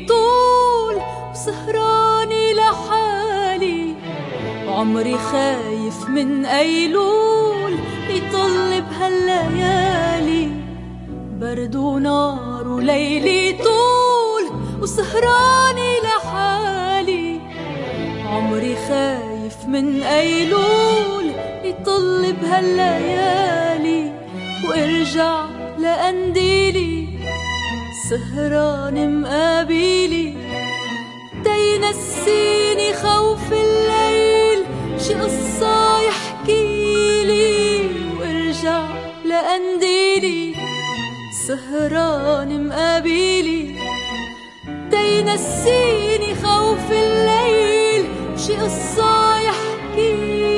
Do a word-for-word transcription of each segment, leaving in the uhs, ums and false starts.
طول وسهراني لحالي، عمري خايف من أيلول يطل بهالليالي. برد ونار وليلي طول وسهراني لحالي، عمري خايف من أيلول يطل بهالليالي. وارجع لقنديلي سهران مقابيلي، تينسيني خوف الليل شي قصة يحكيلي. وارجع لقنديلي سهران مقابيلي، تينسيني خوف الليل شي قصة يحكيلي.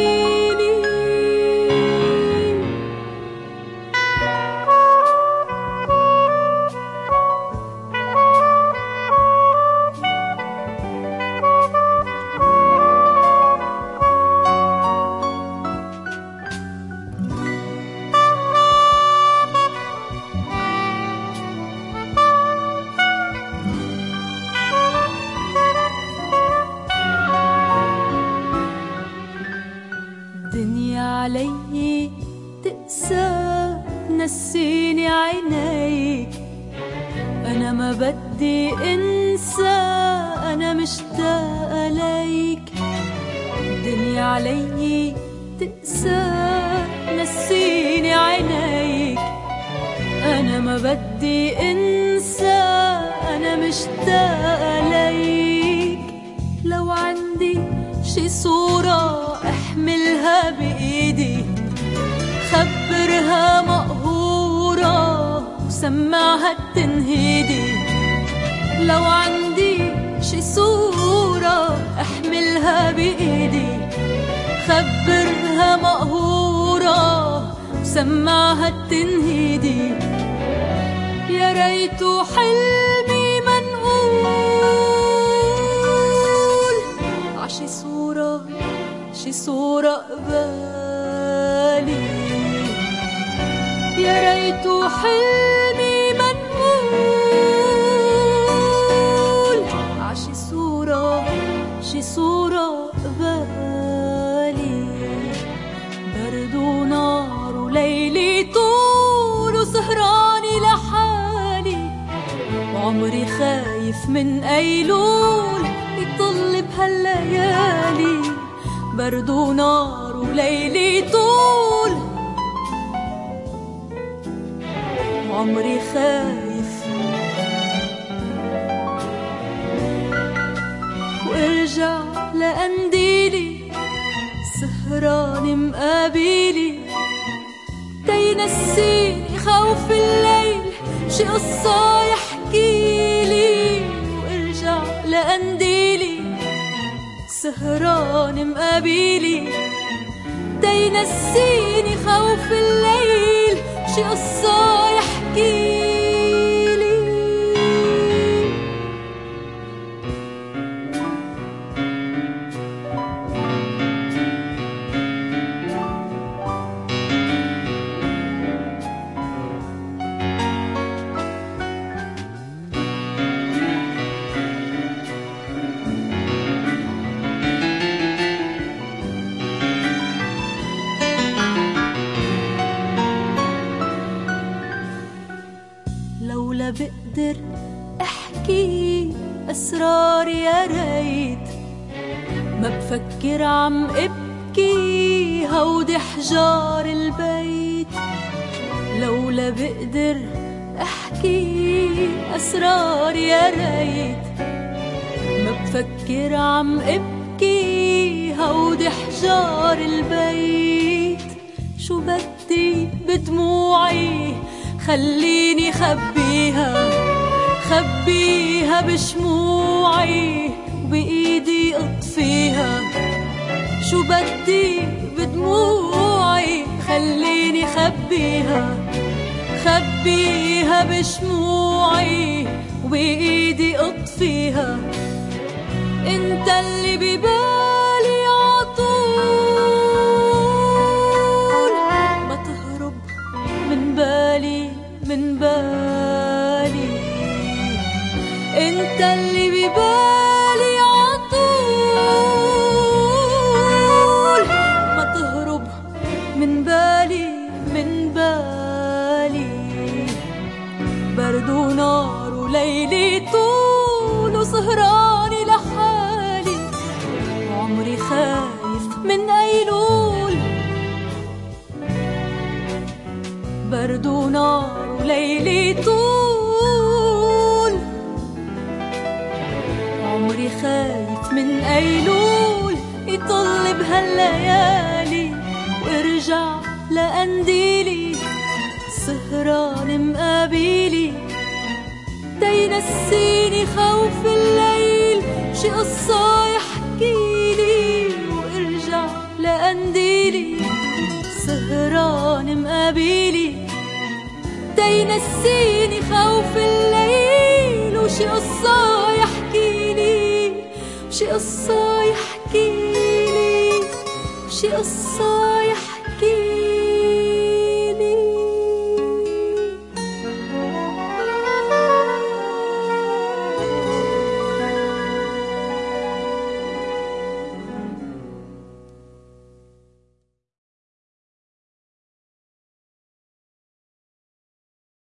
علي تقسى نسيني عينيك، أنا ما بدي انسى أنا مشتاقة ليك. الدنيا علي تقسى نسيني عينيك، أنا ما بدي انسى أنا مشتاقة ليك. لو عندي شي صورة احملها بإيدي، خبرها مقهورة وسمعها التنهيدي. لو عندي شي صورة احملها بإيدي، خبرها مقهورة وسمعها التنهيدي. يا ريت حلمي منقول عشي صورة شي صورة قبالي. يا ريت حلمي منقول عشي صورة شي صورة قبالي. برد ونار وليلي طول وسهراني لحالي، وعمري خايف من أيلول يطل بهالليالي. برد ونار وليلي طول وعمري خايف. وارجع لقنديلي سهران مقابيلي، تينسيني خوف الليل شي قصة يحكيلي. وارجع لقنديلي سهران مقابيلي، تينسيني خوف الليل شي قصة يحكيلي. لولا بقدر احكي اسرار يا ريت، ما بفكر عم ابكي هودي حجار البيت. لولا بقدر احكي اسرار يا ريت، ما بفكر عم ابكي هودي حجار البيت. شو بدي بدموعي خليني خبيها، خبيها بشموعي وبإيدي اطفيها. شو بدي بدموعي خليني خبيها، خبيها بشموعي وبإيدي اطفيها. انت اللي ببالي عطول، ما تهرب من بالي من بالي. انت اللي ببالي عطول، ما تهرب من بالي من بالي. برد ونار وليلي طول وسهراني لحالي، وعمري خايف من أيلول. برد ونار وليلي طول، عمري خايف من أيلول يطل بهالليالي وارجع لقنديلي سهران مقابيلي. تينسيني خوف الليل شي قصة يحكيلي، وارجع لقنديلي سهران مقابيلي. تينسيني خوف الليل وشي قصة يحكيلي، وشي قصة يحكيلي، وشي قصة